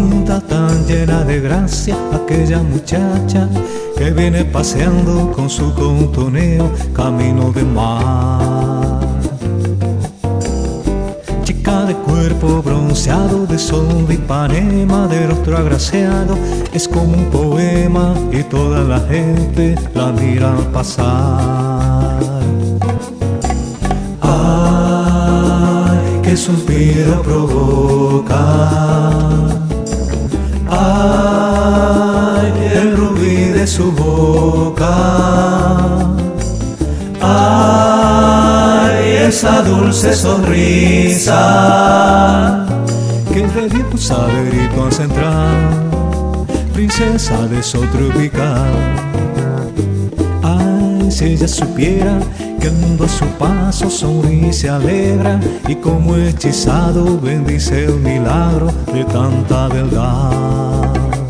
linda, tan llena de gracia, aquella muchacha que viene paseando con su contoneo camino de mar. Chica de cuerpo bronceado, de sol de Ipanema, de rostro agraciado, es como un poema y toda la gente la mira pasar. Ay, qué suspiro provoca, ay, el rubí de su boca, ay, esa dulce sonrisa que de Dios saberito central, princesa de sol tropical. Ay, si ella supiera que el mundo a su paso sonríe y se alegra, y como hechizado bendice el milagro de tanta verdad.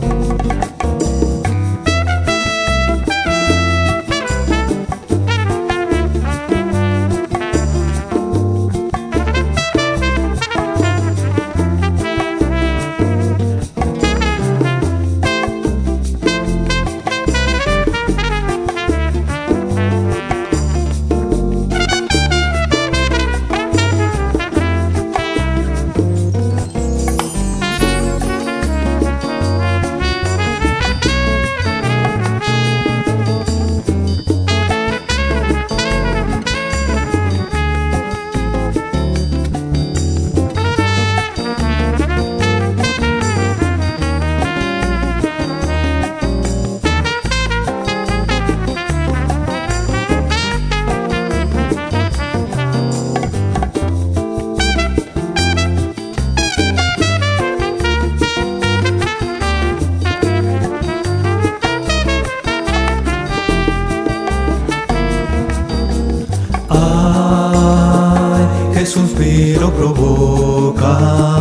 Qué suspiro provoca,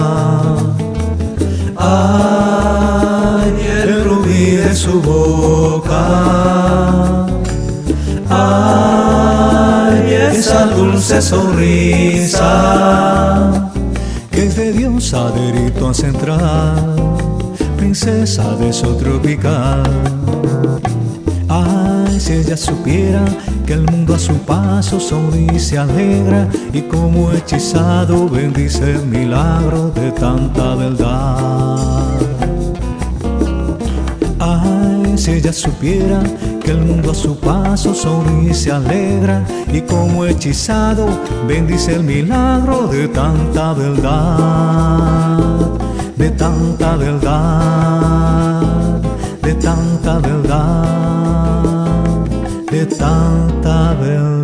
ay, el rubí de su boca, ay, esa dulce sonrisa que es de Dios adherito a central, princesa de sol tropical. Ay, si ella supiera que el mundo a su paso sonríe y se alegra, y como hechizado bendice el milagro de tanta verdad. Ay, si ella supiera que el mundo a su paso sonríe y se alegra, y como hechizado bendice el milagro de tanta verdad, de tanta verdad, de tanta verdad, de tanta verdad.